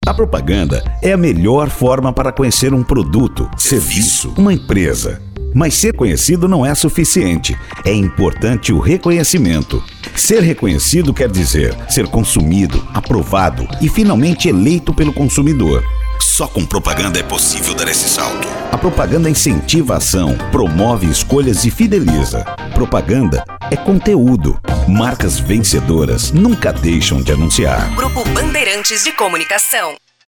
A propaganda é a melhor forma para conhecer um produto, serviço, uma empresa. Mas ser conhecido não é suficiente. É importante o reconhecimento. Ser reconhecido quer dizer ser consumido, aprovado e finalmente eleito pelo consumidor. Só com propaganda é possível dar esse salto. A propaganda incentiva a ação, promove escolhas e fideliza. Propaganda é conteúdo. Marcas vencedoras nunca deixam de anunciar. Grupo Bandeirantes de Comunicação.